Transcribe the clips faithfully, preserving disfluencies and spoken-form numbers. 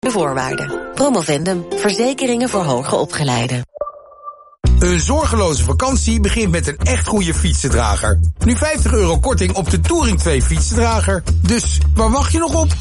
De voorwaarden. Promovendum. Verzekeringen voor hoger opgeleiden. Een zorgeloze vakantie begint met een echt goede fietsendrager. Nu vijftig euro korting op de Touring twee fietsendrager. Dus waar wacht je nog op?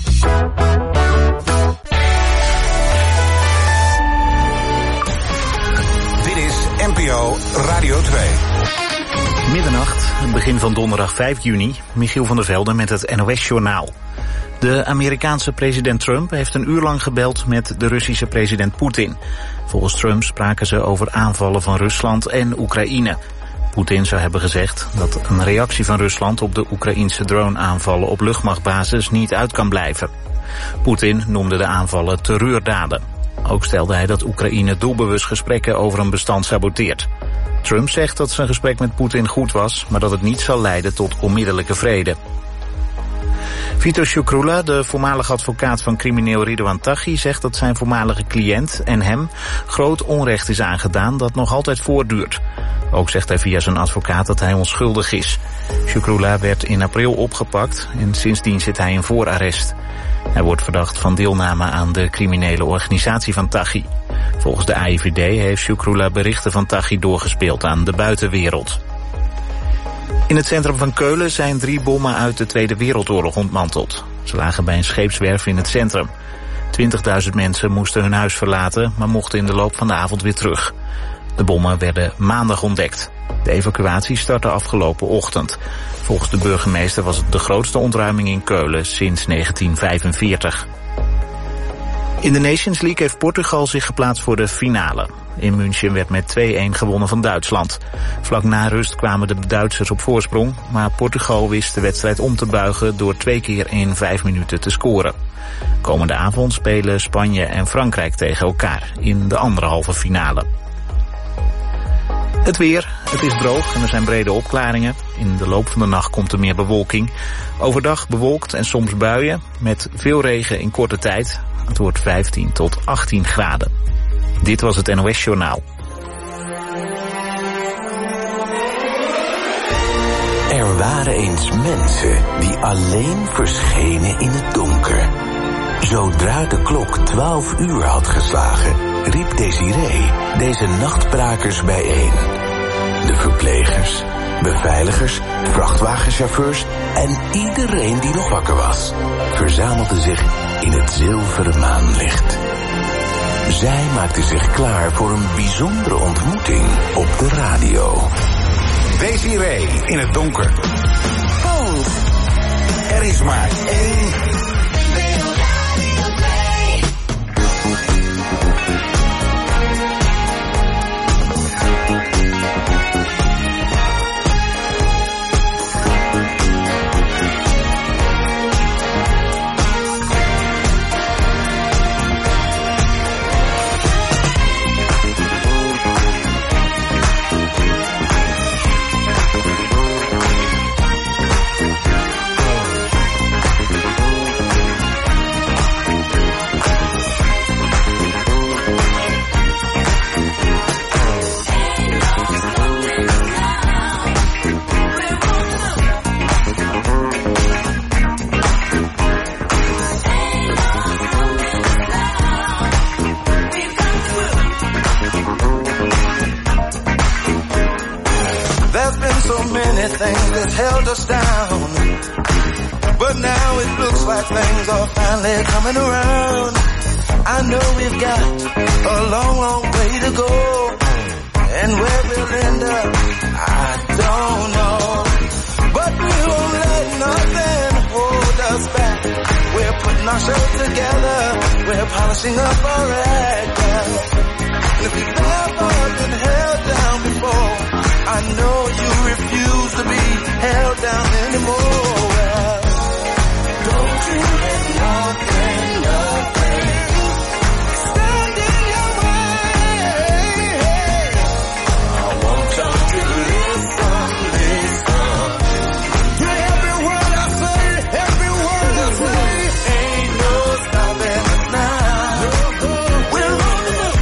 Dit is N P O Radio twee. Middernacht, het begin van donderdag vijf juni. Michiel van der Velde met het N O S-journaal. De Amerikaanse president Trump heeft een uur lang gebeld met de Russische president Poetin. Volgens Trump spraken ze over aanvallen van Rusland en Oekraïne. Poetin zou hebben gezegd dat een reactie van Rusland op de Oekraïnse drone-aanvallen op luchtmachtbasis niet uit kan blijven. Poetin noemde de aanvallen terreurdaden. Ook stelde hij dat Oekraïne doelbewust gesprekken over een bestand saboteert. Trump zegt dat zijn gesprek met Poetin goed was, maar dat het niet zal leiden tot onmiddellijke vrede. Vito Shukroula, de voormalige advocaat van crimineel Ridwan Taghi, zegt dat zijn voormalige cliënt en hem groot onrecht is aangedaan dat nog altijd voortduurt. Ook zegt hij via zijn advocaat dat hij onschuldig is. Shukroula werd in april opgepakt en sindsdien zit hij in voorarrest. Hij wordt verdacht van deelname aan de criminele organisatie van Taghi. Volgens de A I V D heeft Shukroula berichten van Taghi doorgespeeld aan de buitenwereld. In het centrum van Keulen zijn drie bommen uit de Tweede Wereldoorlog ontmanteld. Ze lagen bij een scheepswerf in het centrum. twintigduizend mensen moesten hun huis verlaten, maar mochten in de loop van de avond weer terug. De bommen werden maandag ontdekt. De evacuatie startte afgelopen ochtend. Volgens de burgemeester was het de grootste ontruiming in Keulen sinds negentien vijfenveertig. In de Nations League heeft Portugal zich geplaatst voor de finale. In München werd met twee-een gewonnen van Duitsland. Vlak na rust kwamen de Duitsers op voorsprong, maar Portugal wist de wedstrijd om te buigen door twee keer in vijf minuten te scoren. Komende avond spelen Spanje en Frankrijk tegen elkaar in de andere halve finale. Het weer, het is droog en er zijn brede opklaringen. In de loop van de nacht komt er meer bewolking. Overdag bewolkt en soms buien, met veel regen in korte tijd. Het wordt vijftien tot achttien graden. Dit was het N O S-journaal. Er waren eens mensen die alleen verschenen in het donker. Zodra de klok twaalf uur had geslagen, riep Desiree deze nachtbrakers bijeen. De verplegers, beveiligers, vrachtwagenchauffeurs en iedereen die nog wakker was, verzamelde zich in het zilveren maanlicht. Zij maakte zich klaar voor een bijzondere ontmoeting op de radio. Desiree in het donker. Bond. Er is maar één. Things that held us down, but now it looks like things are finally coming around. I know we've got a long, long way to go, and where we'll end up, I don't know, but we won't let nothing hold us back. We're putting our show together, we're polishing up our act, and if you've never been held down before, I know you refuse to be held down anymore. Well, don't you let nothing, nothing stand in your way. I want you to listen, listen to every word I say, every word I say. Ain't no stopping us now. We're on the move.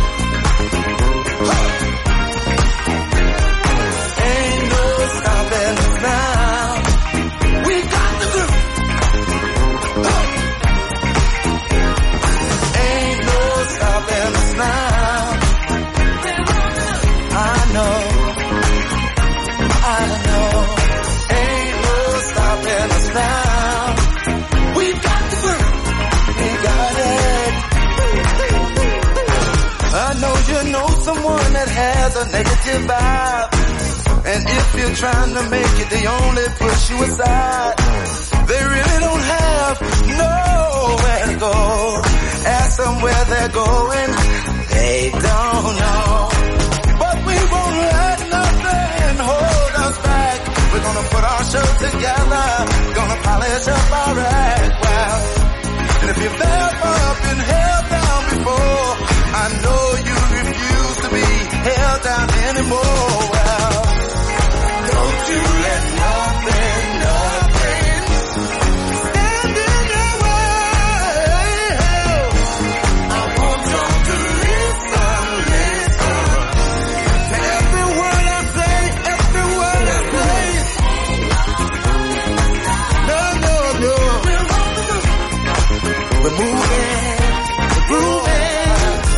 there's a negative vibe. And if you're trying to make it, they only push you aside. They really don't have nowhere to go. Ask them where they're going, they don't know. But we won't let nothing hold us back. We're gonna put our show together, gonna polish up our act. Well, and if you've ever been held down before, I know you refuse to be held down anymore. Well, don't you let nothing, nothing stand in your way. I want you to listen, listen. Every word I say, every word I say. No, no, no. We're moving, we're moving.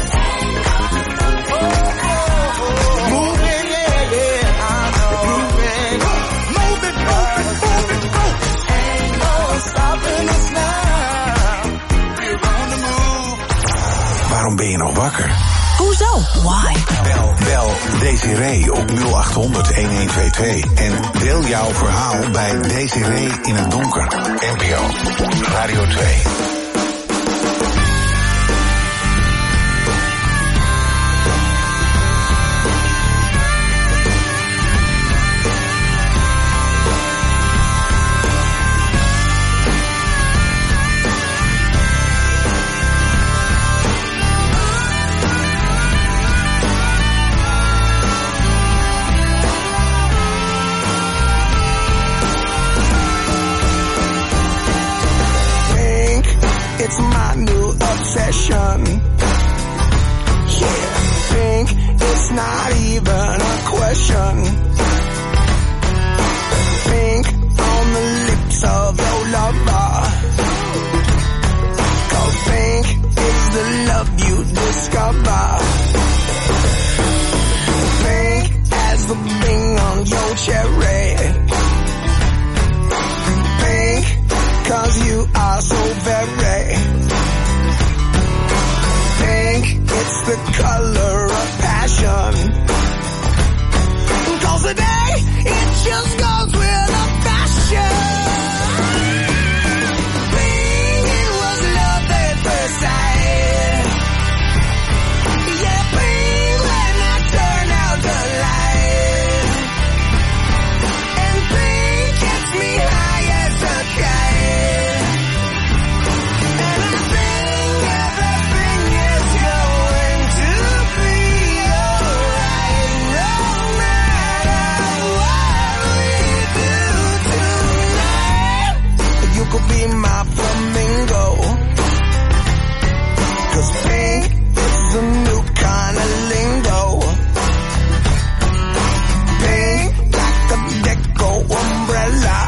Moving, yeah, yeah, I know. Moving, moving, moving, moving, moving. Ain't no stopping us now. We're on the move. Waarom ben je nog wakker? Hoezo? Why? Bel, bel Desiree op nul acht honderd een een twee twee en deel jouw verhaal bij Desiree in het donker. N P O Radio twee. It's my new obsession. Yeah, think it's not even a question. Think on the lips of your lover. Cause think is the love you discover. Think as the bing on your cherry. Think cause you are so very. Think it's the color of passion. Cause today it just goes with the fashion. Think it was love at first sight. Yeah, think when I turn out the light. And think gets me high as a kite. And I think everything is going to be alright, no matter what we do tonight. You could be my flamingo. Cause pink is a new kind of lingo. Pink like the deco umbrella.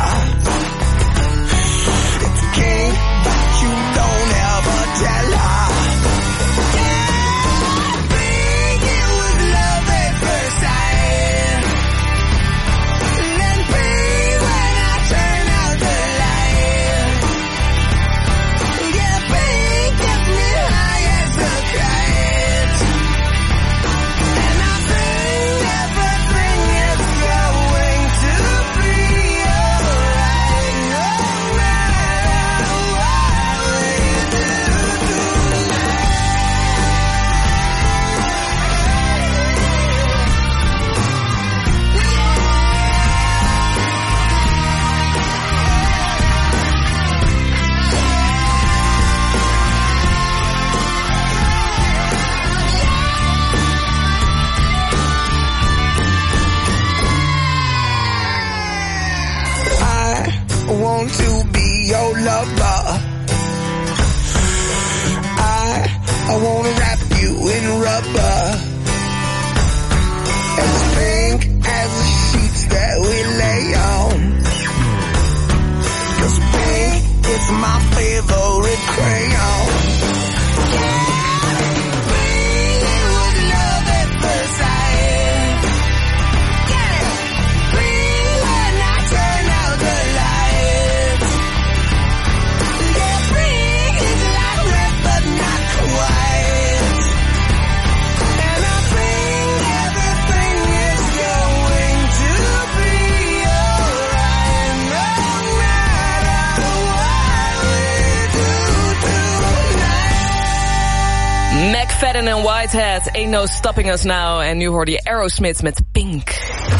It's king, but you don't ever tell her. Yeah, think it was love at first sight. Then pink when I turn out the light. Yeah, pink gets me high as a kite. And I think everything is going to be alright, no matter what we do tonight. I want to be your lover. I, I want to wrap you in rubber. As pink as the sheets that we lay on. Cause pink is my favorite crayon. Yeah, pink, it was love at first sight. Yeah, pink when I turn out the lights. Yeah, pink is like red but not quite. And I think everything McFadden en Whitehead, Ain't No Stopping Us Now. En nu hoorde je Aerosmith met Pink.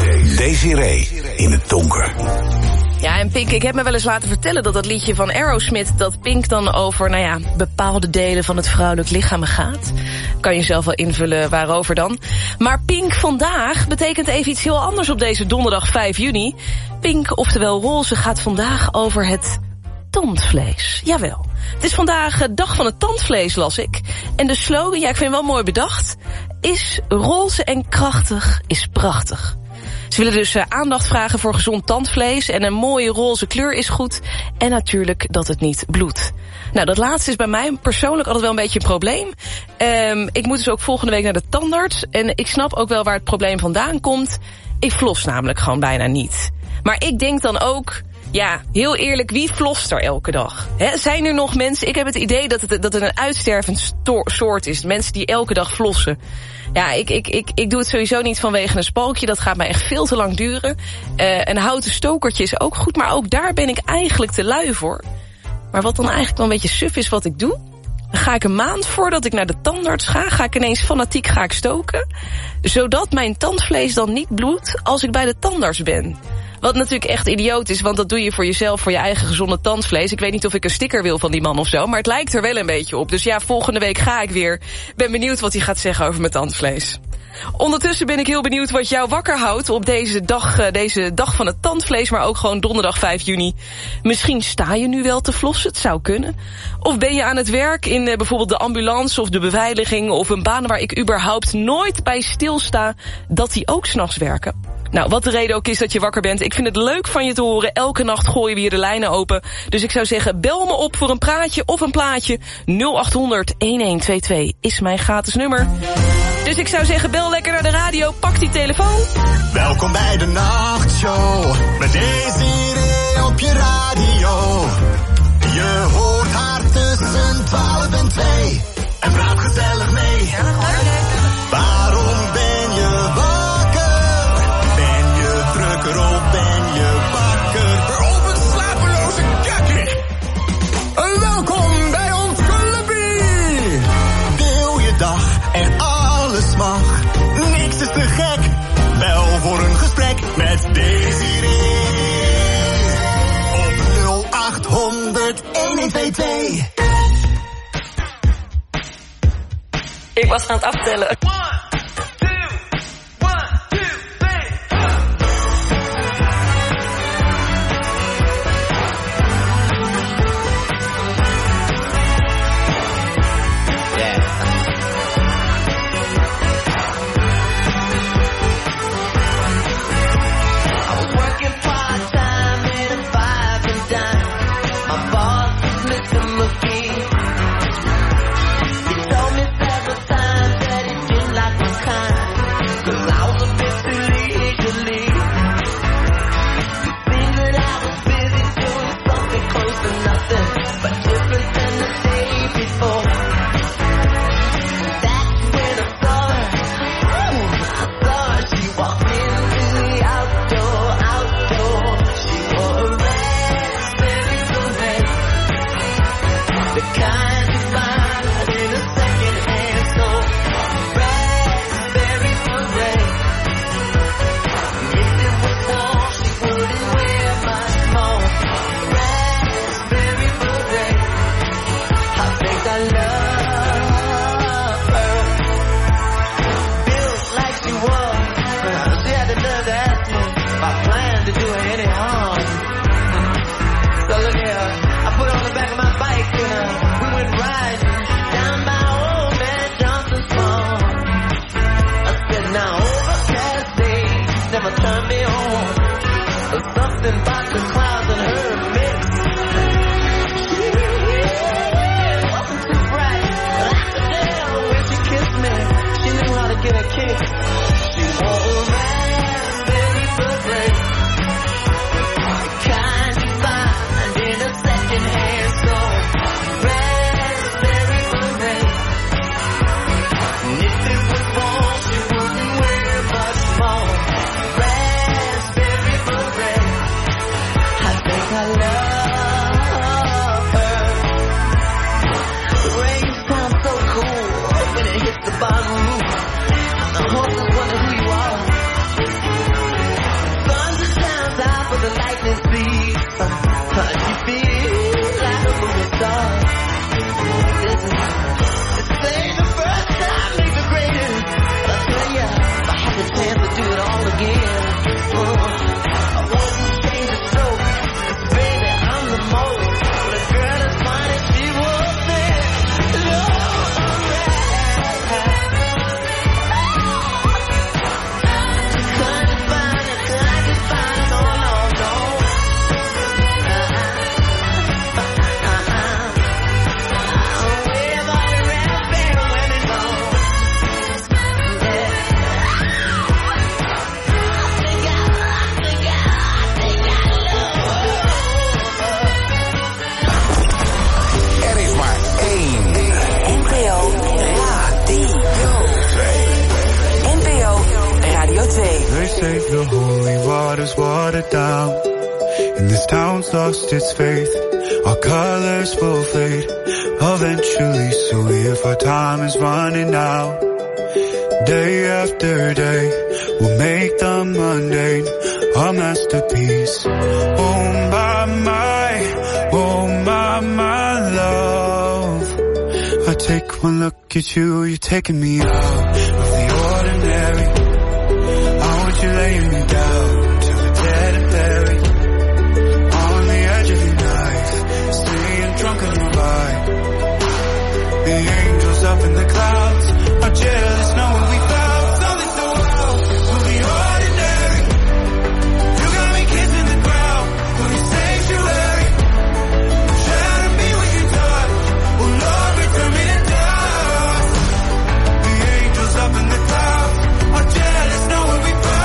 Desiree in het donker. Ja, en Pink, ik heb me wel eens laten vertellen dat dat liedje van Aerosmith, dat Pink dan over, nou ja, bepaalde delen van het vrouwelijk lichaam gaat. Kan je zelf wel invullen waarover dan. Maar Pink vandaag betekent even iets heel anders op deze donderdag vijf juni. Pink, oftewel roze, gaat vandaag over het tandvlees. Jawel. Het is vandaag dag van het tandvlees, las ik. En de slogan, ja, ik vind het wel mooi bedacht, is roze en krachtig is prachtig. Ze willen dus uh, aandacht vragen voor gezond tandvlees. En een mooie roze kleur is goed. En natuurlijk dat het niet bloedt. Nou, dat laatste is bij mij persoonlijk altijd wel een beetje een probleem. Um, ik moet dus ook volgende week naar de tandarts. En ik snap ook wel waar het probleem vandaan komt. Ik flos namelijk gewoon bijna niet. Maar ik denk dan ook, ja, heel eerlijk, wie flost er elke dag? He, zijn er nog mensen, ik heb het idee dat het, dat het een uitstervend sto- soort is. Mensen die elke dag flossen. Ja, ik, ik, ik, ik doe het sowieso niet vanwege een spookje. Dat gaat mij echt veel te lang duren. Uh, een houten stokertje is ook goed, maar ook daar ben ik eigenlijk te lui voor. Maar wat dan eigenlijk wel een beetje suf is wat ik doe, dan ga ik een maand voordat ik naar de tandarts ga, ga ik ineens fanatiek ga ik stoken. Zodat mijn tandvlees dan niet bloedt als ik bij de tandarts ben. Wat natuurlijk echt idioot is, want dat doe je voor jezelf, voor je eigen gezonde tandvlees. Ik weet niet of ik een sticker wil van die man of zo, maar het lijkt er wel een beetje op. Dus ja, volgende week ga ik weer. Ben benieuwd wat hij gaat zeggen over mijn tandvlees. Ondertussen ben ik heel benieuwd wat jou wakker houdt op deze dag, deze dag van het tandvlees, maar ook gewoon donderdag vijf juni. Misschien sta je nu wel te flossen, het zou kunnen. Of ben je aan het werk in uh, bijvoorbeeld de ambulance of de beveiliging of een baan waar ik überhaupt nooit bij stilsta, dat die ook 's nachts werken. Nou, wat de reden ook is dat je wakker bent, ik vind het leuk van je te horen. Elke nacht gooien we hier de lijnen open. Dus ik zou zeggen, bel me op voor een praatje of een plaatje. nul acht honderd elfentwintig is mijn gratis nummer. Dus ik zou zeggen, bel lekker naar de radio, pak die telefoon. Welkom bij de nachtshow, met Desiree op je radio. Je hoort haar tussen twaalf en twee en praat gezellig mee. Waarom ben je wakker? Ben je drukker of ben je wakker? Op een slapeloze kakker. Welkom bij ons clubie. Deel je dag en alles mag. Niks is te gek. Bel voor een gesprek met Desiree. Op nul acht honderd elfentwintig. Ik was aan het aftellen. Rain sounds so cool. She feels like a movie star. This is, this ain't the first time, make the greatest. I tell ya, if I had the chance to do it all again, oh, I wouldn't change a stroke. Baby, I'm the most. The girl is fine and she was there. They say the holy water's watered down, and this town's lost its faith. Our colors will fade eventually, so if our time is running out, day after day, we'll make the mundane a masterpiece. Oh my, my, oh my, my love, I take one look at you, you're taking me out of the ordinary. You laying me down to the dead and buried on the edge of your knife, staying drunk on your vibe. The angels up in the clouds are jealous knowing we found something so wild. We'll be ordinary. You got me kissing the ground, we'll be sanctuary. Shadow me when you touch, oh Lord, return me to dust. The angels up in the clouds are jealous knowing we found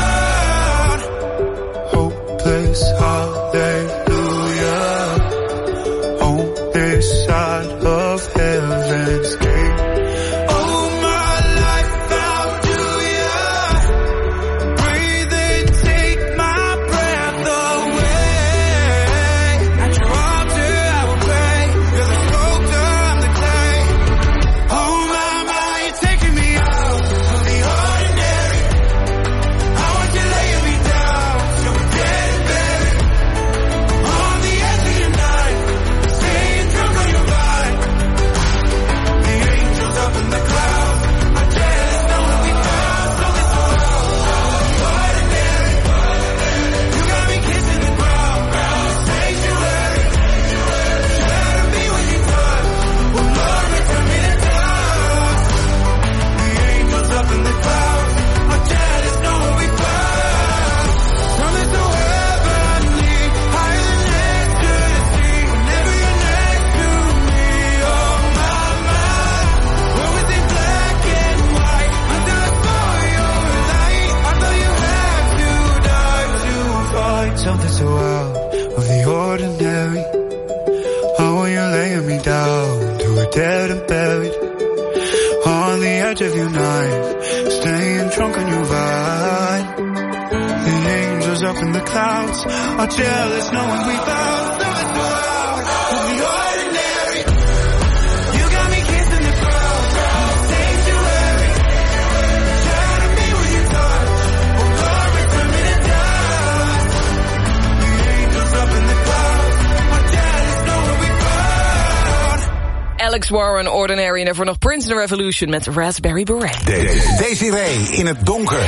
hopeless hallelujah on this side of heaven's gate. Oh, my life found you, breathe and take my breath away. At your altar I will pray, you're the sculptor, I'm the clay. Oh my, my, you're taking me out of the ordinary. I want you laying me down, so we're dead and buried on the edge of your night, staying drunk on your vibe. The angels up in the clouds are jealous knowing we found something so ordinary. You got me kissing the ground, sanctuary. Shadow me when you touch, oh Lord, return me to dust. The angels up in the clouds are jealous knowing we found something so heavenly, higher than ecstasy. Whenever you're next to me, oh my, my. When we think black and white, until I saw your light, I thought you had to die to find something so out of the ordinary. Oh, when you're laying me down to a dead and buried on the edge of your knife, staying drunk on your vine. The angels up in the clouds are jealous knowing we found something so out of the ordinary. You got me kissing the ground, sanctuary. Shadow me when you touch, oh Lord, return me to dust. The angels up in the clouds are jealous knowing we found. Alex Warren, Ordinary, en daarvoor nog Prince and the Revolution met Raspberry Beret. Desiree in het donker.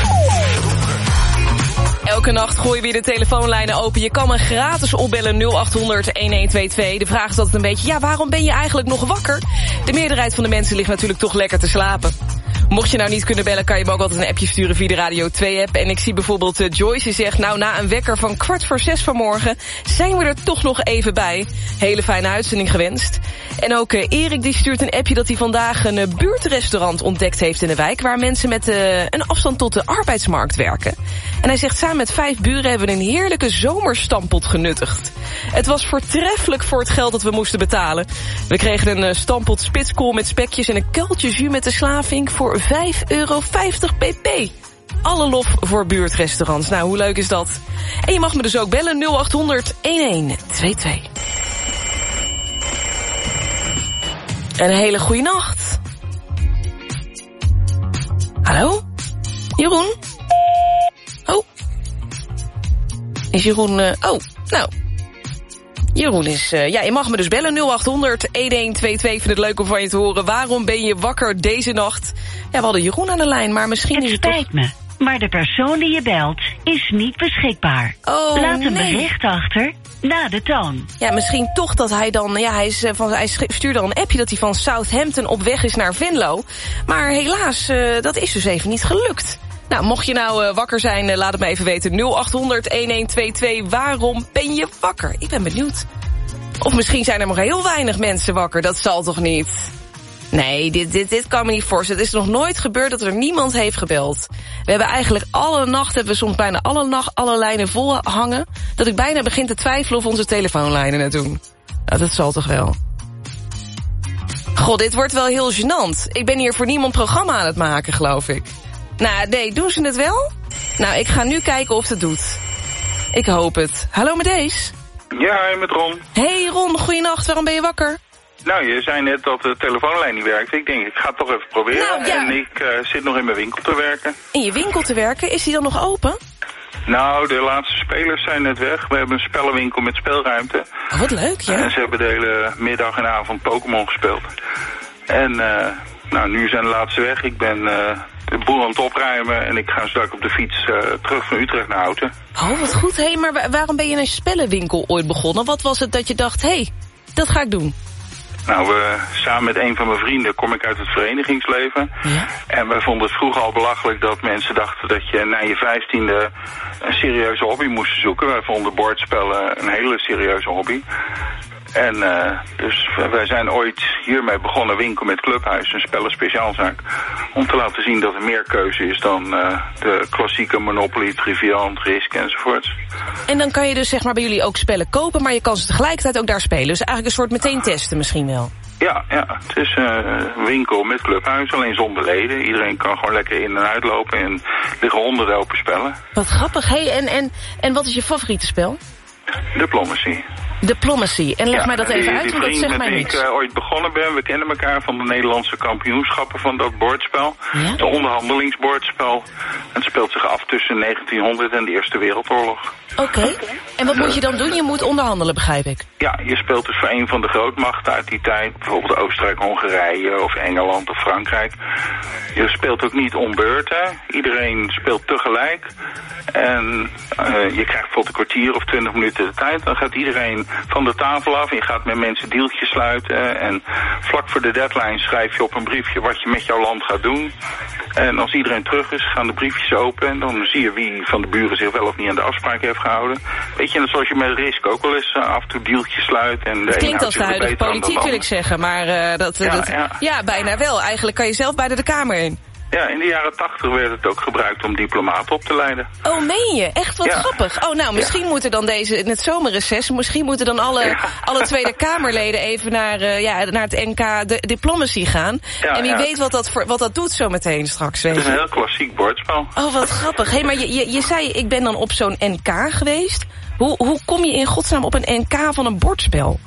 Elke nacht gooien we weer de telefoonlijnen open. Je kan me gratis opbellen nul acht honderd een een twee twee. De vraag is altijd een beetje, ja, waarom ben je eigenlijk nog wakker? De meerderheid van de mensen ligt natuurlijk toch lekker te slapen. Mocht je nou niet kunnen bellen, kan je me ook altijd een appje sturen via de Radio twee app. En ik zie bijvoorbeeld uh, Joyce die zegt, nou, na een wekker van kwart voor zes vanmorgen zijn we er toch nog even bij. Hele fijne uitzending gewenst. En ook uh, Erik die stuurt een appje dat hij vandaag een uh, buurtrestaurant ontdekt heeft in de wijk, waar mensen met uh, een afstand tot de arbeidsmarkt werken. En hij zegt, samen met vijf buren hebben we een heerlijke zomerstampot genuttigd. Het was voortreffelijk voor het geld dat we moesten betalen. We kregen een uh, stampot spitskool met spekjes en een kuiltje jus met de slavink voor vijf euro vijftig pp. Alle lof voor buurtrestaurants. Nou, hoe leuk is dat? En je mag me dus ook bellen nul acht honderd een een twee twee. Een hele goede nacht. Hallo? Jeroen? Oh. Is Jeroen... Uh, oh, nou. Jeroen is... Uh, ja, je mag me dus bellen. nul acht honderd, een een twee twee. Ik vind het leuk om van je te horen. Waarom ben je wakker deze nacht? Ja, we hadden Jeroen aan de lijn, maar misschien het is het spijt toch... me, maar de persoon die je belt is niet beschikbaar. Oh, Laat een nee. bericht achter na de toon. Ja, misschien toch dat hij dan... Ja, hij, is, uh, van, hij stuurde al een appje dat hij van Southampton op weg is naar Venlo. Maar helaas, uh, dat is dus even niet gelukt. Nou, mocht je nou uh, wakker zijn, uh, laat het me even weten. nul acht honderd, een een twee twee. Waarom ben je wakker? Ik ben benieuwd. Of misschien zijn er nog heel weinig mensen wakker. Dat zal toch niet? Nee, dit, dit, dit kan me niet voorstellen. Het is nog nooit gebeurd dat er niemand heeft gebeld. We hebben eigenlijk alle nacht, hebben we soms bijna alle nacht alle lijnen vol hangen. Dat ik bijna begin te twijfelen of onze telefoonlijnen het doen. Nou, dat zal toch wel. God, dit wordt wel heel gênant. Ik ben hier voor niemand programma aan het maken, geloof ik. Nou, nee, doen ze het wel? Nou, ik ga nu kijken of het doet. Ik hoop het. Hallo met deze. Ja, hi, met Ron. Hey Ron, goeienacht. Waarom ben je wakker? Nou, je zei net dat de telefoonlijn niet werkte. Ik denk, ik ga het toch even proberen. Nou, ja. En ik uh, zit nog in mijn winkel te werken. In je winkel te werken? Is die dan nog open? Nou, de laatste spelers zijn net weg. We hebben een spellenwinkel met speelruimte. Oh, wat leuk, ja. En ze hebben de hele middag en avond Pokémon gespeeld. En uh, nou, nu zijn de laatste weg. Ik ben uh, de boel aan het opruimen en ik ga straks op de fiets uh, terug van Utrecht naar Houten. Oh, wat goed. Hé, hey, maar wa- waarom ben je een spellenwinkel ooit begonnen? Wat was het dat je dacht, hé, hey, dat ga ik doen? Nou, uh, samen met een van mijn vrienden kom ik uit het verenigingsleven. Ja? En wij vonden het vroeger al belachelijk dat mensen dachten dat je na je vijftiende een serieuze hobby moest zoeken. Wij vonden bordspellen een hele serieuze hobby. En uh, dus wij zijn ooit hiermee begonnen, winkel met Clubhuis, een spellen speciaalzaak. Om te laten zien dat er meer keuze is dan uh, de klassieke Monopoly, Triviant, Risk enzovoorts. En dan kan je dus zeg maar bij jullie ook spellen kopen, maar je kan ze tegelijkertijd ook daar spelen. Dus eigenlijk een soort meteen testen misschien wel. Ja, ja, het is uh, een winkel met Clubhuis, alleen zonder leden. Iedereen kan gewoon lekker in en uitlopen en er liggen honderden open spellen. Wat grappig. Hey, en, en, en wat is je favoriete spel? Diplomacy. Diplomacy. En leg ja, mij dat even die, uit, die want dat zegt mij met wie niks. ik uh, ooit begonnen ben, we kennen elkaar van de Nederlandse kampioenschappen van dat bordspel. Ja? Het onderhandelingsbordspel. Het speelt zich af tussen negentienhonderd en de Eerste Wereldoorlog. Oké. Okay. En wat moet je dan doen? Je moet onderhandelen, begrijp ik. Ja, je speelt dus voor een van de grootmachten uit die tijd. Bijvoorbeeld Oostenrijk, Hongarije of Engeland of Frankrijk. Je speelt ook niet om beurten. Iedereen speelt tegelijk. En uh, je krijgt bijvoorbeeld een kwartier of twintig minuten de tijd. Dan gaat iedereen van de tafel af. Je gaat met mensen deeltjes sluiten. En vlak voor de deadline schrijf je op een briefje wat je met jouw land gaat doen. En als iedereen terug is, gaan de briefjes open. En dan zie je wie van de buren zich wel of niet aan de afspraak heeft gehouden. Weet je, en zoals je met Risk ook wel eens uh, af en toe deeltjes sluit. En het klinkt als de huidige politiek, wil ik zeggen. Maar uh, dat, ja, dat, ja. ja, bijna wel. Eigenlijk kan je zelf bijna de Kamer in. Ja, in de jaren tachtig werd het ook gebruikt om diplomaten op te leiden. Oh, meen je? Echt wat ja. grappig. Oh, nou, misschien ja. moeten dan deze, in het zomerreces, misschien moeten dan alle, ja. alle Tweede Kamerleden even naar, uh, ja, naar het N K de, Diplomacy gaan. Ja, en wie ja. weet wat dat, voor, wat dat doet zo meteen straks. Weet het is je. een heel klassiek bordspel. Oh, wat grappig. Hey, maar je, je, je zei, ik ben dan op zo'n N K geweest. Hoe, hoe kom je in godsnaam op een N K van een bordspel?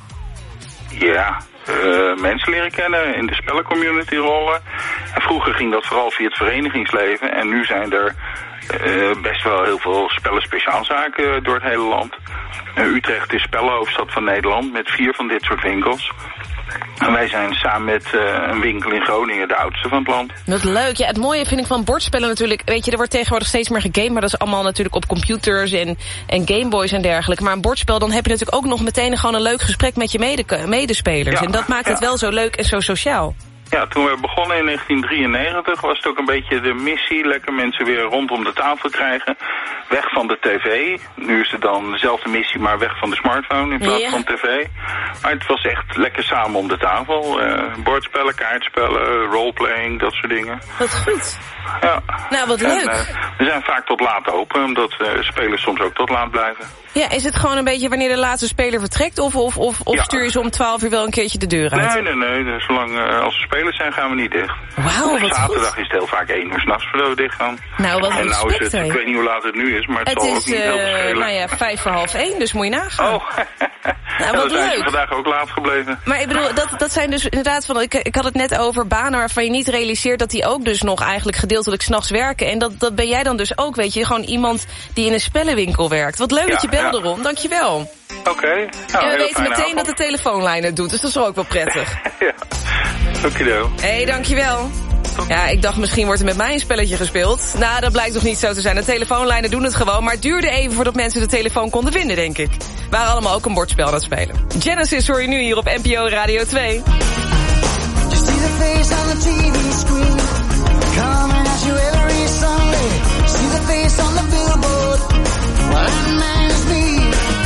Ja... Uh, mensen leren kennen, in de spellencommunity rollen. En vroeger ging dat vooral via het verenigingsleven. En nu zijn er uh, best wel heel veel spellen speciaalzaken door het hele land. Uh, Utrecht is spellenhoofdstad van Nederland met vier van dit soort winkels. En wij zijn samen met uh, een winkel in Groningen de oudste van het land. Wat leuk. Ja, het mooie vind ik van bordspellen natuurlijk... Weet je, er wordt tegenwoordig steeds meer gegamed... maar dat is allemaal natuurlijk op computers en, en Gameboys en dergelijke. Maar een bordspel, dan heb je natuurlijk ook nog meteen gewoon een leuk gesprek met je mede, medespelers. Ja, en dat maakt ja. het wel zo leuk en zo sociaal. Ja, toen we begonnen in negentien drieënnegentig was het ook een beetje de missie. Lekker mensen weer rondom de tafel krijgen. Weg van de tv. Nu is het dan dezelfde missie, maar weg van de smartphone in plaats ja. van tv. Maar het was echt lekker samen om de tafel. Uh, bordspellen, kaartspellen, roleplaying, dat soort dingen. Wat goed. Ja. Nou, wat en, leuk. Uh, we zijn vaak tot laat open, omdat uh, spelers soms ook tot laat blijven. Ja, is het gewoon een beetje wanneer de laatste speler vertrekt? Of, of, of, of ja. stuur je ze om twaalf uur wel een keertje de deur uit? Nee, nee, nee. Zolang uh, als er spelers zijn, gaan we niet dicht. Wauw, wat zaterdag goed. is het heel vaak één uur 's nachts voordat we dicht gaan. Nou, wat en nou is het, he. ik weet niet hoe laat het nu is, maar het, het zal is, ook niet heel verschillen. Nou ja, vijf voor half één, dus moet je nagaan. Oh, Nou, en wat dan zijn leuk. ze vandaag ook laat gebleven. Maar ik bedoel, dat, dat zijn dus inderdaad van... Ik, ik had het net over banen waarvan je niet realiseert... dat die ook dus nog eigenlijk gedeeltelijk 's nachts werken. En dat, dat ben jij dan dus ook, weet je. Gewoon iemand die in een spellenwinkel werkt. Wat leuk Ja, dat je belde, ja. Ron. Dankjewel. Oké. Okay. Nou, en we heel weten fijne meteen avond. dat de telefoonlijn het doet. Dus dat is ook wel prettig. Ja, okido. Hé, hey, dankjewel. Ja, ik dacht misschien wordt er met mij een spelletje gespeeld. Nou, dat blijkt toch niet zo te zijn. De telefoonlijnen doen het gewoon. Maar het duurde even voordat mensen de telefoon konden vinden, denk ik. We waren allemaal ook een bordspel aan het spelen. Genesis hoor je nu hier op N P O Radio twee. Just see the face on the T V screen, coming at you every Sunday. See the face on the billboard, well that man is me.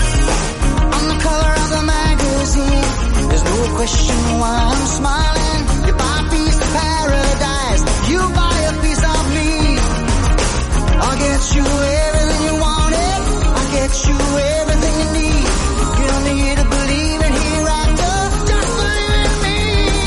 On the cover of the magazine, there's no question why I'm smiling. You buy a piece of paradise, you buy a piece of me. I'll get you everything you wanted, I'll get you everything you need. You don't need to believe in hereafter, just believe in me.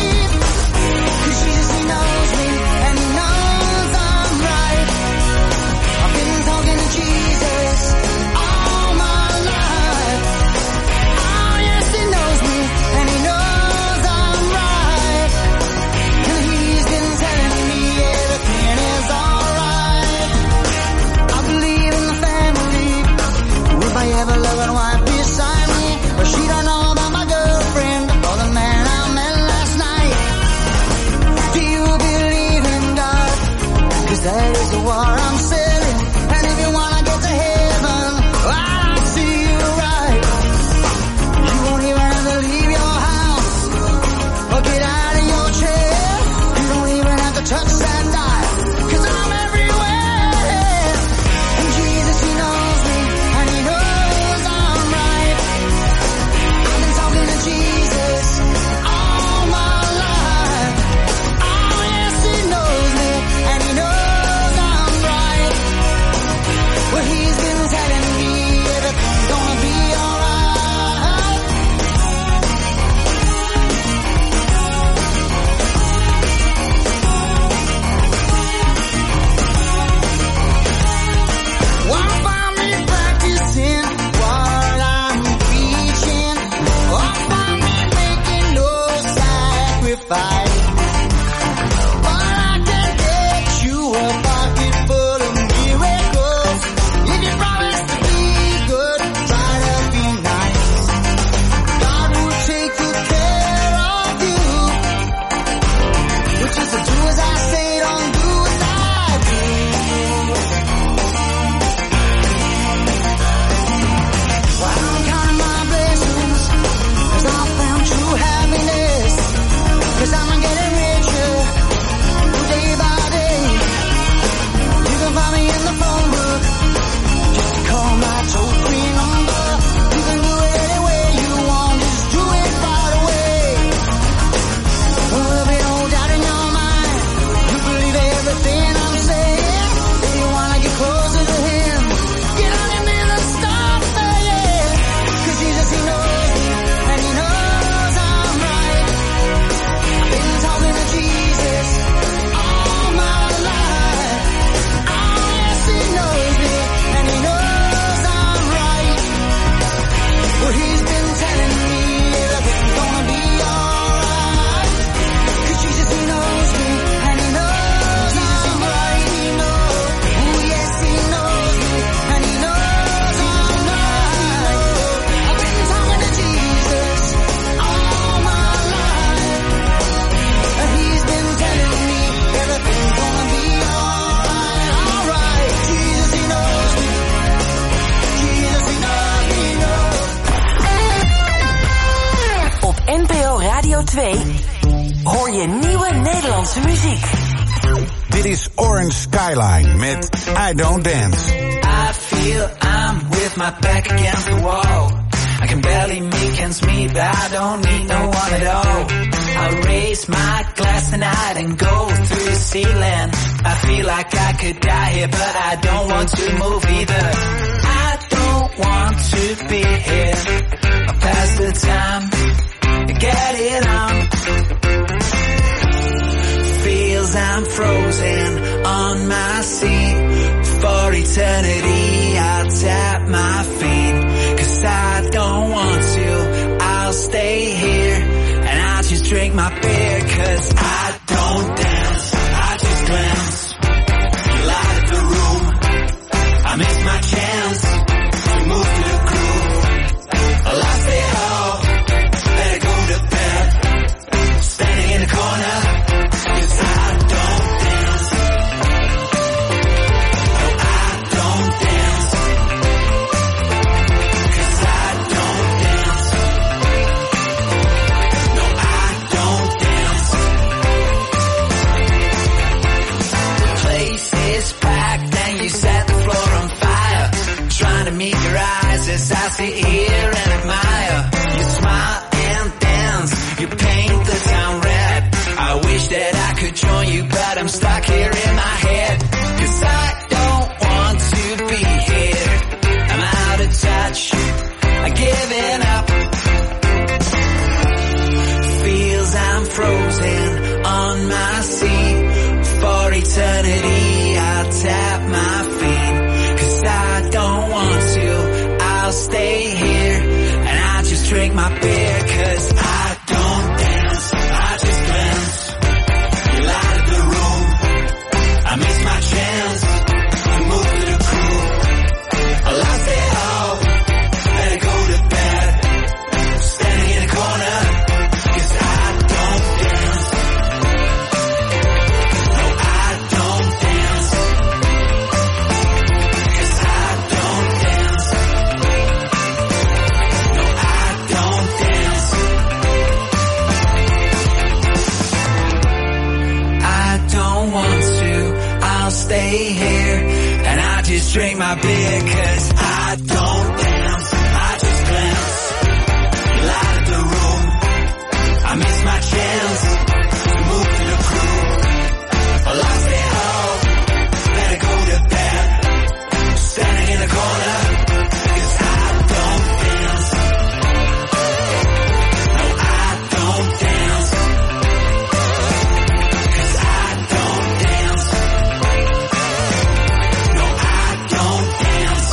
Cause Jesus, he knows me, and he knows I'm right. I've been talking to Jesus all my life. Oh yes, he knows me, and he knows I'm right. And he's been telling me everything is alright. I believe in the family, with my ever-loving wife beside me. But she don't know about my girlfriend, or the man I met last night. Do you believe in God? Cause that is the war I'm selling. And if you wanna get to heaven, I'll see you right. You won't even have to leave your house, or get out of your chair. You don't even have to touch that dial, cause I'm everywhere. And Jesus, he knows me, and he knows I'm right. I've been talking to Jesus all my life. Oh yes, he knows me, and he knows I'm right. Well, he's been telling me everything's gonna be alright. Why find me practicing what I'm preaching? Or find me making no sacrifice? But I can get you a pocket full of miracles. If you promise to be good, try to be nice. God will take good care of you. Which is to do as I say, don't do as I do. Well, I'm counting my blessings, cause I found true happiness. Cause I'm getting richer, day by day. You can find me in the phone book, just call my toll-free number. You can do it any way you want, just do it right away. There'll be no doubt in your mind, you believe everything I'm saying. If you wanna get closer to him, get on your knees and start praying. Cause Jesus, he knows me, and he knows I'm right. I've been talking to Jesus all my life. Oh yes, he knows me, and he knows I'm right. Well, he's been telling me everything's gonna be alright. Cause Jesus, he knows me, and he knows I'm right. He knows. Oh yes, he knows me, and he knows I'm right. I've been talking to Jesus all my life. And he's been telling me everything's gonna be alright, alright. Jesus, he knows me. Jesus, he knows, he knows. Op N P O Radio twee hoor je nieuwe Nederlandse muziek. Dit is Orange Skyline met I Don't Dance. I feel I'm with my back against the wall. I can barely make ends meet, but I don't need no one at all. I'll raise my glass tonight and go through the ceiling. I feel like I could die here, but I don't want to move either. I don't want to be here. I'll pass the time and get it on. Feels I'm frozen on my seat. For eternity I'll tap my feet. Cause I don't want to, as I sit here and admire. You smile and dance, you paint the town red. I wish that I could join you, but I'm stuck here in my head. Cause I don't want to be here. I'm out of touch, I'm giving up. Feels I'm frozen on my seat. For eternity I'll tap my feet. Cause I don't want to, I'll stay here. And I just drink my beer. Cause I don't dance, I just glance. You light up the room, I miss my chance to move to the crew. I lost it all, better go to bed. Standing in the corner, cause I don't dance. No, I don't dance. Cause I don't dance. No, I don't dance. I don't want to, I'll stay here. And I just drink my beer. Cause I don't dance, I just glance. You light up the room, I miss my chance to move to the crew. I lost it all, better go to bed. Standing in the corner, cause I don't dance. No, I don't dance. Cause I don't dance. No, I don't dance.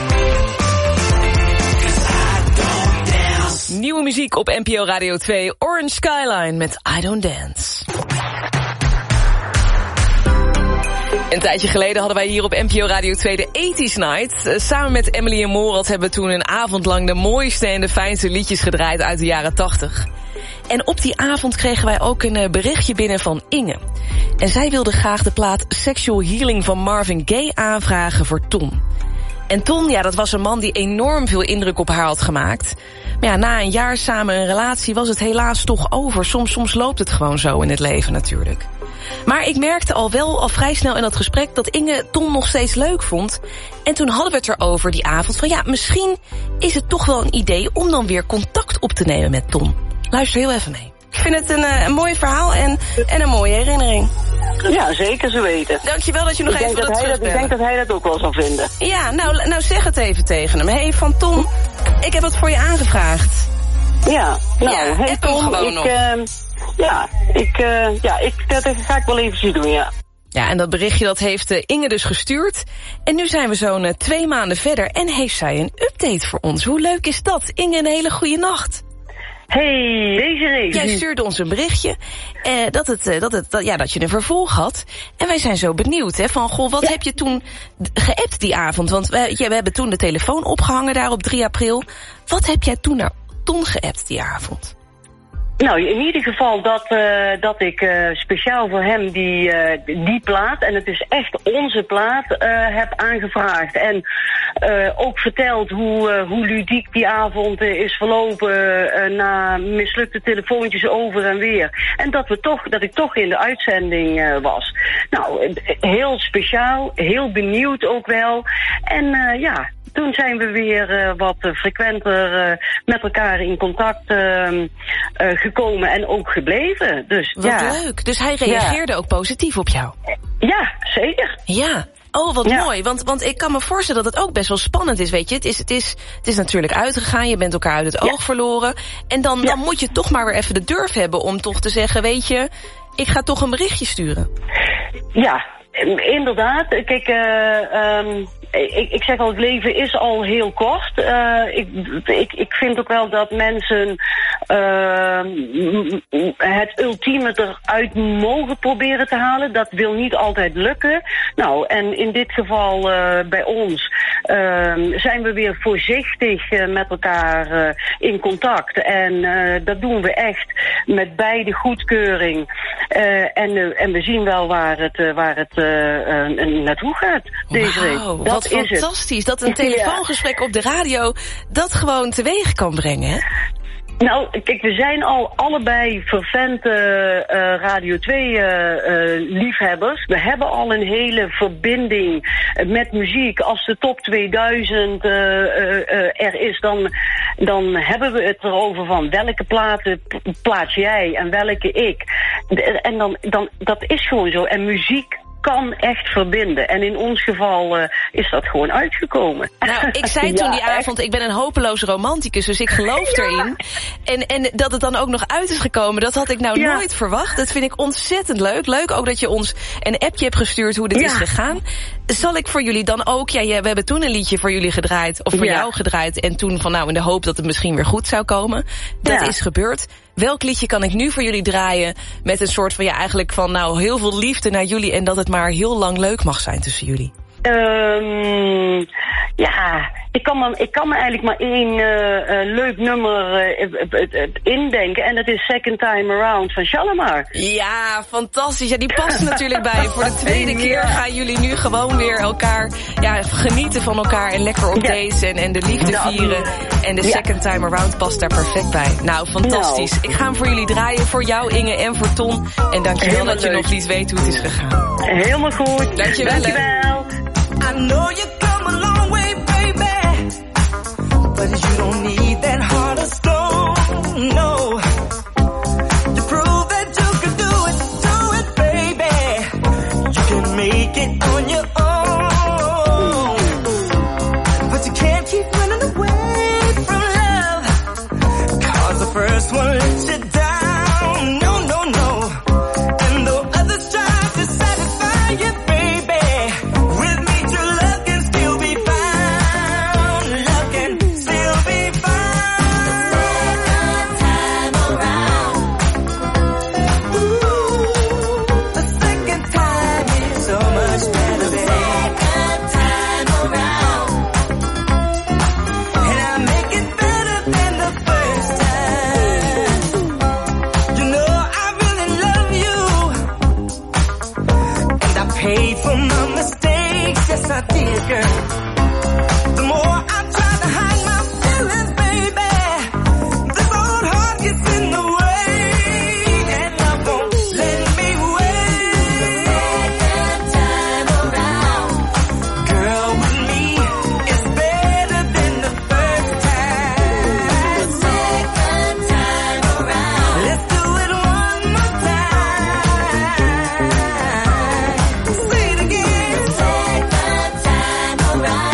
Cause I don't dance. Nieuwe muziek op N P O Radio twee. Orange Skyline met I Don't Dance. Een tijdje geleden hadden wij hier op N P O Radio twee de eighties Night. Uh, samen met Emily en Morad hebben we toen een avond lang de mooiste en de fijnste liedjes gedraaid uit de jaren tachtig. En op die avond kregen wij ook een uh, berichtje binnen van Inge. En zij wilde graag de plaat Sexual Healing van Marvin Gaye aanvragen voor Ton. En Ton, ja, dat was een man die enorm veel indruk op haar had gemaakt. Maar ja, na een jaar samen een relatie was het helaas toch over. Soms, soms loopt het gewoon zo in het leven natuurlijk. Maar ik merkte al wel al vrij snel in dat gesprek dat Inge Ton nog steeds leuk vond. En toen hadden we het erover die avond van ja, misschien is het toch wel een idee om dan weer contact op te nemen met Ton. Luister heel even mee. Ik vind het een, uh, een mooi verhaal en, en een mooie herinnering. Ja, zeker zo weten. Dankjewel dat je nog ik even denk dat dat hij dat, Ik denk dat hij dat ook wel zal vinden. Ja, nou, nou zeg het even tegen hem. Hé, hey, van Tom, ik heb wat voor je aangevraagd. Ja, nou, ja, hey Tom, gewoon ik, nog. Uh, ja, ik, uh, ja, ik, dat ga ik wel even doen, ja. Ja, en dat berichtje dat heeft uh, Inge dus gestuurd. En nu zijn we zo'n uh, twee maanden verder en heeft zij een update voor ons. Hoe leuk is dat? Inge, een hele goede nacht. Hey, Desiree. Jij stuurde ons een berichtje eh, dat, het, eh, dat, het, dat, ja, dat je een vervolg had. En wij zijn zo benieuwd, hè, van goh, wat ja. heb je toen geappt die avond? Want wij, ja, we hebben toen de telefoon opgehangen daar op drie april. Wat heb jij toen naar Ton geappt die avond? Nou, in ieder geval dat, uh, dat ik uh, speciaal voor hem die, uh, die plaat, en het is echt onze plaat, uh, heb aangevraagd. En uh, ook verteld hoe, uh, hoe ludiek die avond uh, is verlopen uh, na mislukte telefoontjes over en weer. En dat, we toch, dat ik toch in de uitzending uh, was. Nou, heel speciaal, heel benieuwd ook wel. En uh, ja... Toen zijn we weer uh, wat uh, frequenter uh, met elkaar in contact uh, uh, gekomen en ook gebleven. Dus, wat ja. leuk. Dus hij reageerde ja. ook positief op jou? Ja, zeker. Ja. Oh, wat ja. mooi. Want, want ik kan me voorstellen dat het ook best wel spannend is, weet je. Het is, het is, het is natuurlijk uitgegaan, je bent elkaar uit het ja. oog verloren. En dan, ja. dan moet je toch maar weer even de durf hebben om toch te zeggen, weet je, ik ga toch een berichtje sturen. Ja, inderdaad. Kijk, uh, um, ik, ik zeg al, het leven is al heel kort. Uh, ik, ik, ik vind ook wel dat mensen uh, het ultieme eruit mogen proberen te halen. Dat wil niet altijd lukken. Nou, en in dit geval uh, bij ons uh, zijn we weer voorzichtig uh, met elkaar uh, in contact. En uh, dat doen we echt met beide goedkeuring. Uh, en, uh, en we zien wel waar het, uh, waar het uh, uh, naartoe gaat. Deze Wauw, dat wat is fantastisch. Het. Dat een telefoongesprek ja. op de radio dat gewoon teweeg kan brengen, hè? Nou, kijk, we zijn al allebei vervente uh, Radio twee uh, uh, liefhebbers. We hebben al een hele verbinding met muziek. Als de top tweeduizend uh, uh, uh, er is, dan, dan hebben we het erover van welke platen plaats jij en welke ik. En dan, dan, dat is gewoon zo. En muziek kan echt verbinden. En in ons geval uh, is dat gewoon uitgekomen. Nou, ik zei toen ja, die avond, ik ben een hopeloze romanticus, dus ik geloof ja. erin. En, en dat het dan ook nog uit is gekomen, dat had ik nou ja. nooit verwacht. Dat vind ik ontzettend leuk. Leuk ook dat je ons een appje hebt gestuurd hoe dit ja. is gegaan. Zal ik voor jullie dan ook, ja, we hebben toen een liedje voor jullie gedraaid, of voor ja. jou gedraaid, en toen van nou in de hoop dat het misschien weer goed zou komen. Dat ja. is gebeurd. Welk liedje kan ik nu voor jullie draaien met een soort van, ja, eigenlijk van nou heel veel liefde naar jullie en dat het maar heel lang leuk mag zijn tussen jullie? Um, ja, ik kan, me, ik kan me eigenlijk maar één uh, uh, leuk nummer uh, indenken. En dat is Second Time Around van Shalimar. Ja, fantastisch. Ja, die past natuurlijk bij. Voor de tweede ja. keer gaan jullie nu gewoon weer elkaar ja, genieten van elkaar. En lekker op ja. deze en, en de liefde ja. vieren. En de ja. Second Time Around past daar perfect bij. Nou, fantastisch. Nou. Ik ga hem voor jullie draaien. Voor jou, Inge, en voor Ton. En dankjewel Helemaal dat je leuk. nog liet weten hoe het is gegaan. Helemaal goed. Dankjewel. Dankjewel. I know you come a long way, baby, but you don't need that heart of stone, no. You prove that you can do it, do it, baby. You can make it on your own, but you can't keep running away from love, 'cause the first one let you down, no, no, no. And though others try to satisfy you, baby, with me true love can still be found. Love can still be found. The second time around. Ooh, the second time is so much better, baby. The second time around. And I make it better than the first time. You know I really love you, and I paid for my mistakes. Yes, I did, girl. The more I try to hide my feelings, baby, this old heart gets in the way, and love won't let me wait. The second time around, girl, with me is better than the first time. The second time around, let's do it one more time. Say it again. The second time around.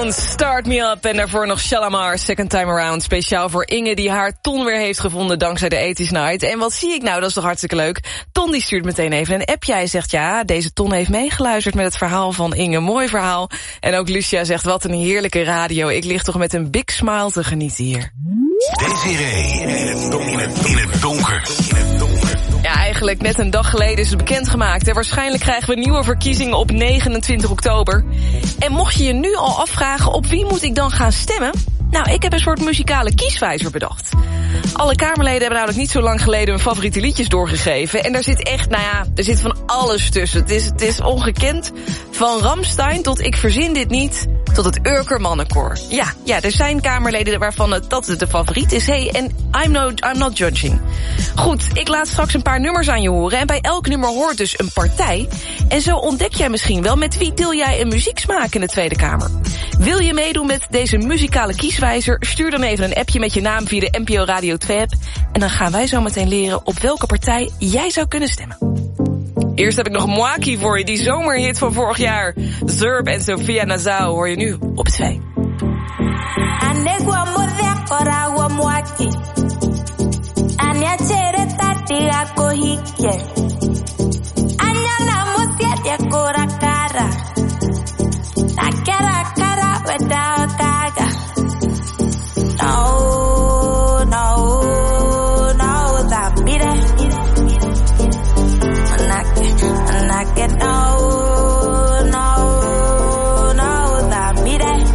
Stones, Start Me Up. En daarvoor nog Shalamar, Second Time Around. Speciaal voor Inge die haar Ton weer heeft gevonden dankzij de eighties Night. En wat zie ik nou, dat is toch hartstikke leuk. Ton die stuurt meteen even een appje. Hij zegt ja, deze Ton heeft meegeluisterd met het verhaal van Inge. Mooi verhaal. En ook Lucia zegt wat een heerlijke radio. Ik lig toch met een big smile te genieten hier. Desiree in het donker. In het, in het donker. Ja, eigenlijk net een dag geleden is het bekendgemaakt. En waarschijnlijk krijgen we nieuwe verkiezingen op negenentwintig oktober. En mocht je je nu al afvragen op wie moet ik dan gaan stemmen? Nou, ik heb een soort muzikale kieswijzer bedacht. Alle Kamerleden hebben namelijk niet zo lang geleden hun favoriete liedjes doorgegeven. En daar zit echt, nou ja, er zit van alles tussen. Het is, het is ongekend. Van Rammstein tot Ik Verzin Dit Niet, tot het Urker Mannenkoor. Ja, ja, er zijn Kamerleden waarvan het, dat het de favoriet is. Hey, en I'm, no, I'm not judging. Goed, ik laat straks een paar nummers aan je horen. En bij elk nummer hoort dus een partij. En zo ontdek jij misschien wel met wie deel jij een muzieksmaak in de Tweede Kamer. Wil je meedoen met deze muzikale kieswijzer? Stuur dan even een appje met je naam via de N P O Radio twee app. En dan gaan wij zo meteen leren op welke partij jij zou kunnen stemmen. Eerst heb ik nog Mwaki voor je, die zomerhit van vorig jaar. Zurb en Sofia Nazau hoor je nu op twee. Anegwa modekora wa Mwaki. Anya chere tatia kohike. Anya na motia dia kora kara. Nakera kara without kaga. No, no, no, that beat it. And I get, and I get no, no, no, that beat it.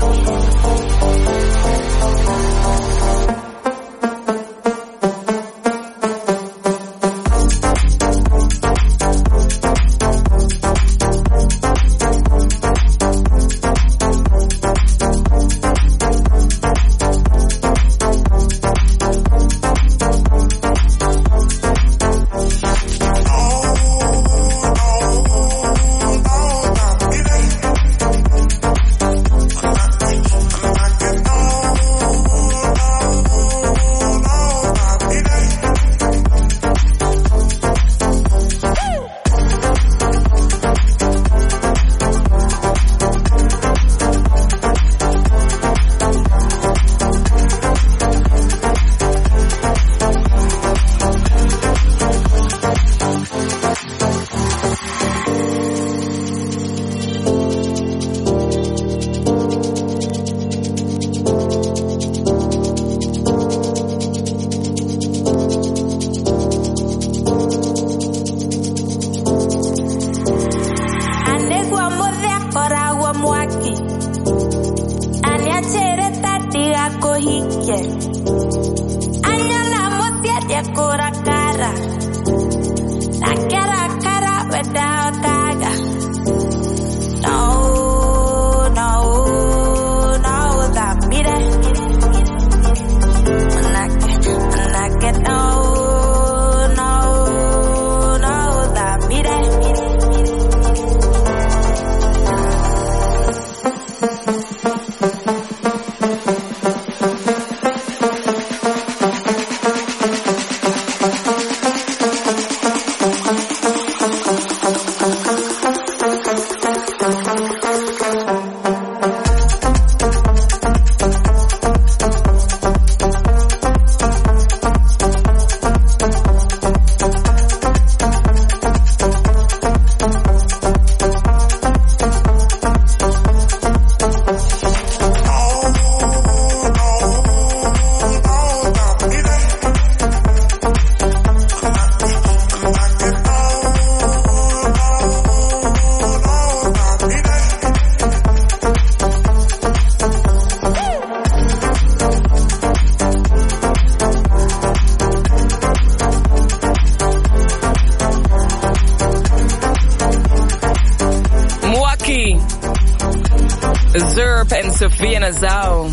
Zurb en Sofia Nazau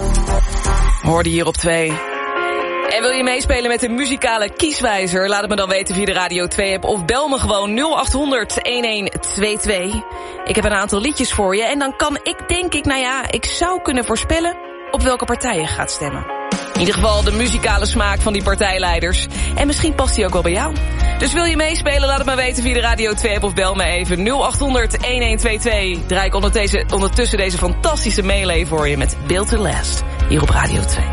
hoorde hier op twee. En wil je meespelen met de muzikale kieswijzer? Laat het me dan weten via de Radio twee app of bel me gewoon nul acht honderd elf tweeëntwintig. Ik heb een aantal liedjes voor je en dan kan ik, denk ik, nou ja, ik zou kunnen voorspellen op welke partij je gaat stemmen. In ieder geval de muzikale smaak van die partijleiders. En misschien past die ook wel bij jou. Dus wil je meespelen, laat het maar weten via de Radio twee app of bel me even nul acht honderd een een twee twee. Draai ik ondertussen, ondertussen deze fantastische melee voor je met Built to Last. Hier op Radio twee.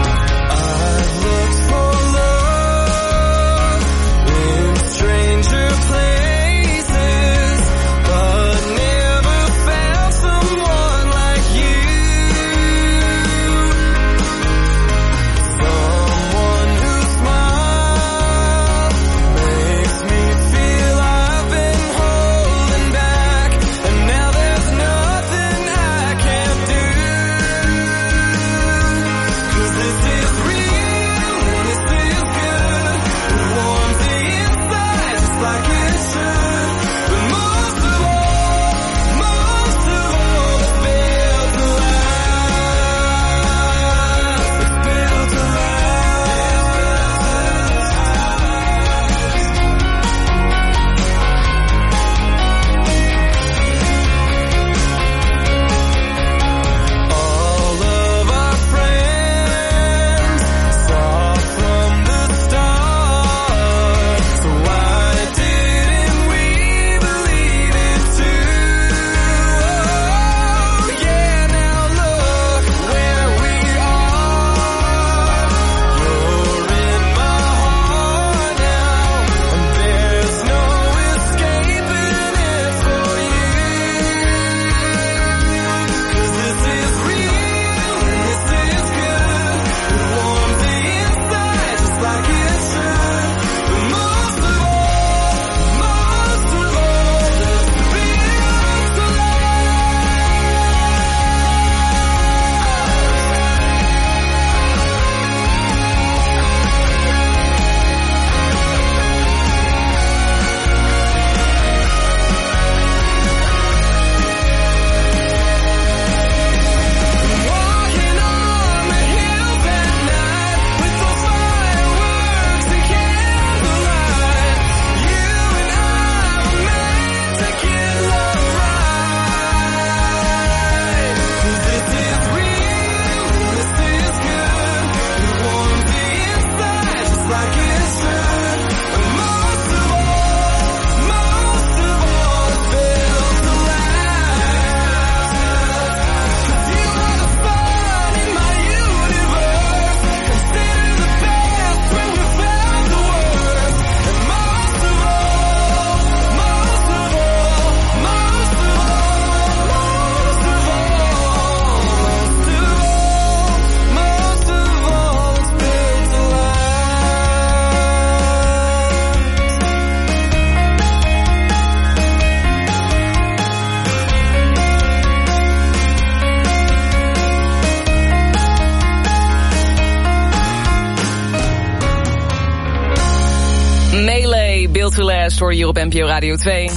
Built to Last hoor je hier op N P O Radio twee.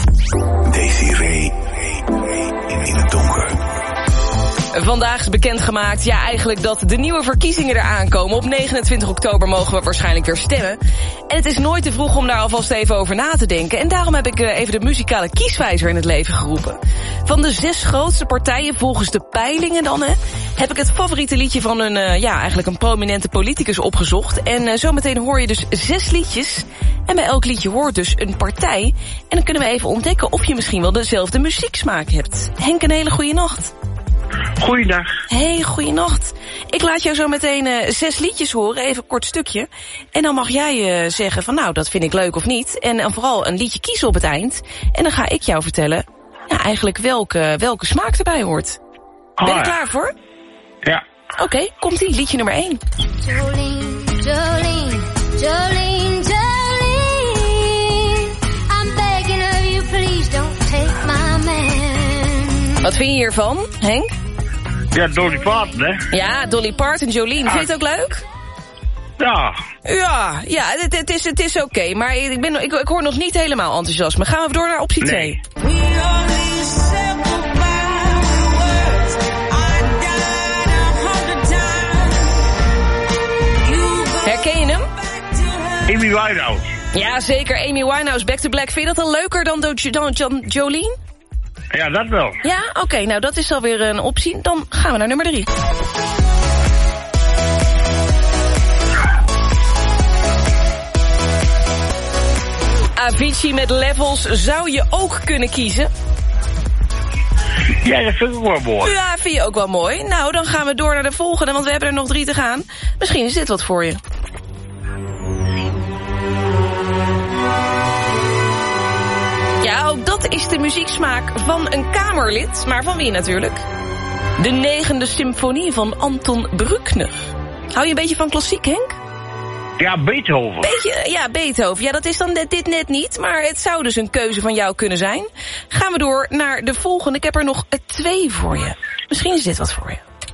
Desiree in, in het donker. Vandaag is bekendgemaakt, ja eigenlijk dat de nieuwe verkiezingen eraan komen. Op negenentwintig oktober mogen we waarschijnlijk weer stemmen. En het is nooit te vroeg om daar alvast even over na te denken. En daarom heb ik even de muzikale kieswijzer in het leven geroepen. Van de zes grootste partijen volgens de peilingen dan, hè, heb ik het favoriete liedje van een, uh, ja, eigenlijk een prominente politicus opgezocht. En uh, zometeen hoor je dus zes liedjes. En bij elk liedje hoort dus een partij. En dan kunnen we even ontdekken of je misschien wel dezelfde muzieksmaak hebt. Henk, een hele goede nacht. Goeiedag. Hey, goeienacht. Ik laat jou zo meteen uh, zes liedjes horen, even een kort stukje. En dan mag jij uh, zeggen van nou, dat vind ik leuk of niet. En dan vooral een liedje kiezen op het eind. En dan ga ik jou vertellen, ja, eigenlijk welke, welke smaak erbij hoort. Ben je oh, ja. klaar voor? Ja. Oké, okay, komt-ie, liedje nummer één. Jolene, Jolene, Jolene, Jolene. I'm begging of you, please don't take my man. Wat vind je hiervan, Henk? Ja, Dolly Parton, hè? Ja, Dolly Parton, Jolene. Ah. Vind je het ook leuk? Ja. Ja, ja, het, het is, het is oké. Okay, maar ik, ben, ik, ik hoor nog niet helemaal enthousiasme. Gaan we door naar optie twee. Nee. Herken je hem? Amy Winehouse. Ja, zeker. Amy Winehouse, Back to Black. Vind je dat dan leuker dan, do, dan, dan Jolene? Ja, dat wel. Ja? Oké, okay, nou dat is alweer een optie. Dan gaan we naar nummer drie. Avicii met Levels zou je ook kunnen kiezen. Ja, dat vind ik ook wel mooi. Ja, vind je ook wel mooi. Nou, dan gaan we door naar de volgende, want we hebben er nog drie te gaan. Misschien is dit wat voor je. Ja, ook dat is de muzieksmaak van een Kamerlid. Maar van wie natuurlijk? De negende symfonie van Anton Bruckner. Hou je een beetje van klassiek, Henk? Ja, Beethoven. Beetje, ja, Beethoven. Ja, dat is dan net, dit net niet, maar het zou dus een keuze van jou kunnen zijn. Gaan we door naar de volgende. Ik heb er nog twee voor je. Misschien is dit wat voor je.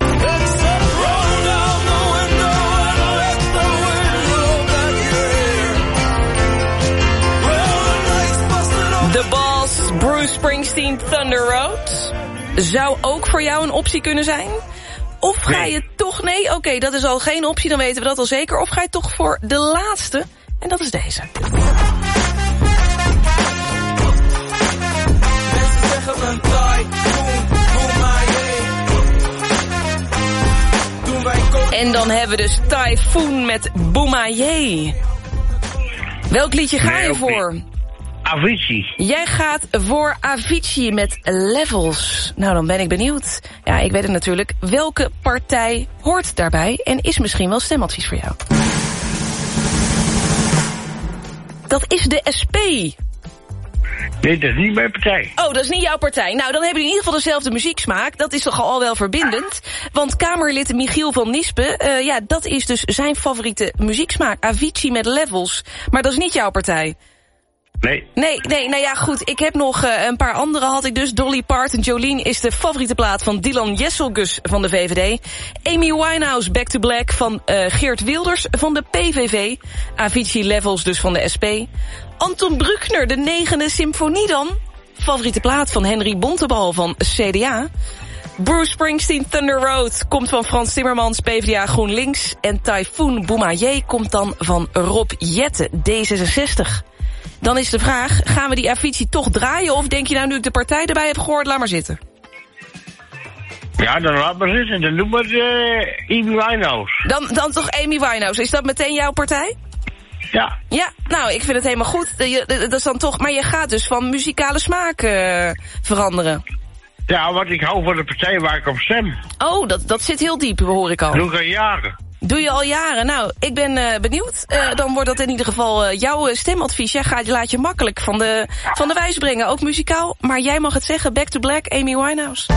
The Boss, Bruce Springsteen, Thunder Road. Zou ook voor jou een optie kunnen zijn? Of ga je nee. toch... Nee, oké, okay, dat is al geen optie, dan weten we dat al zeker. Of ga je toch voor de laatste? En dat is deze. En dan hebben we dus Typhoon met Boumaye. Welk liedje ga nee, je voor? Niet. Avicii. Jij gaat voor Avicii met Levels. Nou, dan ben ik benieuwd. Ja, ik weet het natuurlijk. Welke partij hoort daarbij en is misschien wel stemadvies voor jou? Dat is de S P. Nee, dat is niet mijn partij. Oh, dat is niet jouw partij. Nou, dan hebben jullie in ieder geval dezelfde muzieksmaak. Dat is toch al wel verbindend. Want Kamerlid Michiel van Nispen, uh, ja, dat is dus zijn favoriete muzieksmaak. Avicii met Levels. Maar dat is niet jouw partij. Nee. Nee, nee, nou ja, goed. Ik heb nog uh, een paar andere had ik dus. Dolly Parton, Jolene is de favoriete plaat van Dylan Jesselgus van de V V D. Amy Winehouse, Back to Black van uh, Geert Wilders van de P V V. Avicii Levels dus van de S P. Anton Bruckner, de negende symfonie dan. Favoriete plaat van Henry Bontebal van C D A. Bruce Springsteen, Thunder Road komt van Frans Timmermans, P v d A GroenLinks. En Typhoon Boumaye komt dan van Rob Jetten, D zesenzestig. Dan is de vraag, gaan we die Avicii toch draaien? Of denk je nou, nu ik de partij erbij heb gehoord, laat maar zitten? Ja, dan laat maar zitten. Dan doen we uh, Amy Winehouse. Dan, dan toch Amy Winehouse. Is dat meteen jouw partij? Ja. Ja, nou, ik vind het helemaal goed. Dat is dan toch, maar je gaat dus van muzikale smaak uh, veranderen. Ja, want ik hou van de partij waar ik op stem. Oh, dat, dat zit heel diep, hoor ik al. Doe ik al jaren. Doe je al jaren. Nou, ik ben uh, benieuwd. Uh, dan wordt dat in ieder geval uh, jouw stemadvies. Jij gaat, je laat je makkelijk van de, van de wijs brengen, ook muzikaal. Maar jij mag het zeggen, Back to Black, Amy Winehouse.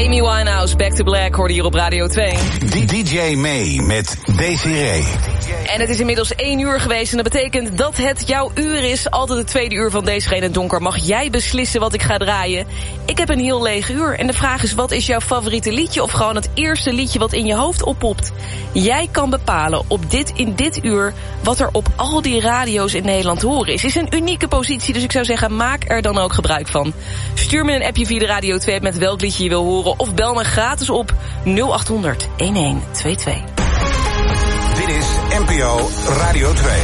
Amy Winehouse, Back to Black, hoorde hier op Radio twee. D J May met Desiree. En het is inmiddels één uur geweest en dat betekent dat het jouw uur is. Altijd het tweede uur van Desiree in het donker. Mag jij beslissen wat ik ga draaien? Ik heb een heel leeg uur en de vraag is, wat is jouw favoriete liedje? Of gewoon het eerste liedje wat in je hoofd oppopt? Jij kan bepalen op dit, in dit uur wat er op al die radio's in Nederland te horen is. Het is een unieke positie, dus ik zou zeggen, maak er dan ook gebruik van. Stuur me een appje via de Radio twee met welk liedje je wil horen. Of bel me gratis op nul acht honderd, elf twee twee. Dit is N P O Radio twee.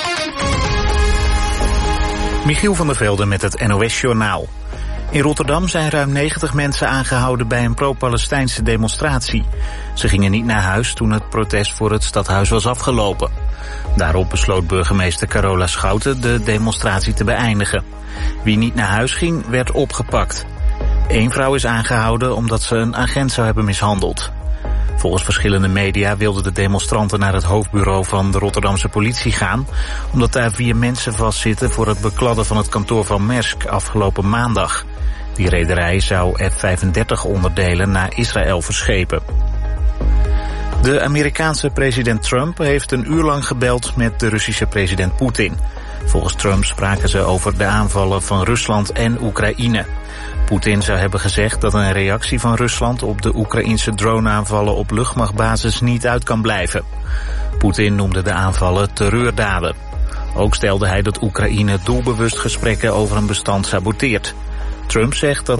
Michiel van der Velde met het N O S-journaal. In Rotterdam zijn ruim negentig mensen aangehouden bij een pro-Palestijnse demonstratie. Ze gingen niet naar huis toen het protest voor het stadhuis was afgelopen. Daarop besloot burgemeester Carola Schouten de demonstratie te beëindigen. Wie niet naar huis ging, werd opgepakt. Eén vrouw is aangehouden omdat ze een agent zou hebben mishandeld. Volgens verschillende media wilden de demonstranten naar het hoofdbureau van de Rotterdamse politie gaan, omdat daar vier mensen vastzitten voor het bekladden van het kantoor van Maersk afgelopen maandag. Die rederij zou F vijfendertig onderdelen naar Israël verschepen. De Amerikaanse president Trump heeft een uur lang gebeld met de Russische president Poetin. Volgens Trump spraken ze over de aanvallen van Rusland en Oekraïne. Poetin zou hebben gezegd dat een reactie van Rusland op de Oekraïnse droneaanvallen op luchtmachtbasis niet uit kan blijven. Poetin noemde de aanvallen terreurdaden. Ook stelde hij dat Oekraïne doelbewust gesprekken over een bestand saboteert. Trump zegt dat